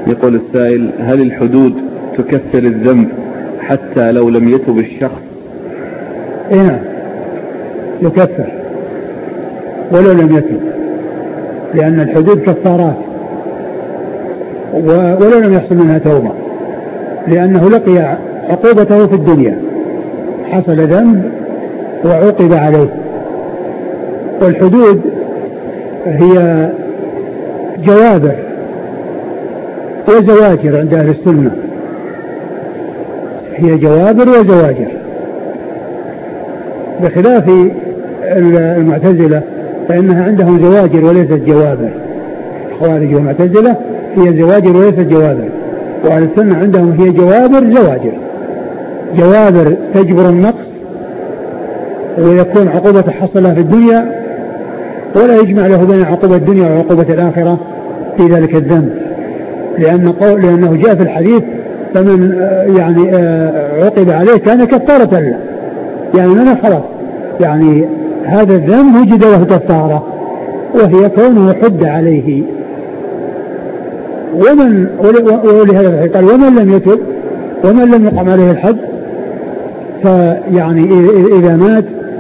يقول السائل: هل الحدود تكفر الذنب حتى لو لم يتب الشخص؟ نعم يكفر ولو لم يتب، لأن الحدود كفارات ولو لم يحصل منها توبة، لأنه لقي عقوبته في الدنيا، حصل ذنب وعوقب عليه. والحدود هي جوابر وزواجر عند أهل السنة، هي جوابر وزواجر، بخلاف المعتزلة فإنها عندهم زواجر وليست جوابر. خوارج والمعتزلة هي زواجر وليست جوابر، وأهل السنة عندهم هي جوابر زواجر. جوابر تجبر النقص ويكون عقوبة حصلها في الدنيا، ولا يجمع له بين عقوبة الدنيا وعقوبة الآخرة في ذلك الذنب، لأنه جاء في الحديث: فمن يعني عقب عليه كان كفارة له، يعني من خلاص يعني هذا الذنب وجد له كفارة، وهي كونه حد عليه. ولهذا قال: ومن لم يتب ومن لم يقم عليه الحد، فيعني إذا مات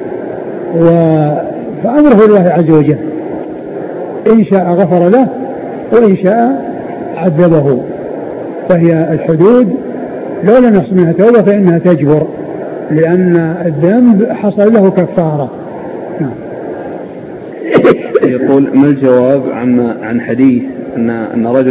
فأمره الله عز وجل، إن شاء غفر له وإن شاء عذبه. فهي الحدود لو لم يحصل منها توبة فإنها تجبر، لأن الذنب حصل له كفارة. يقول: ما الجواب عن حديث أن رجل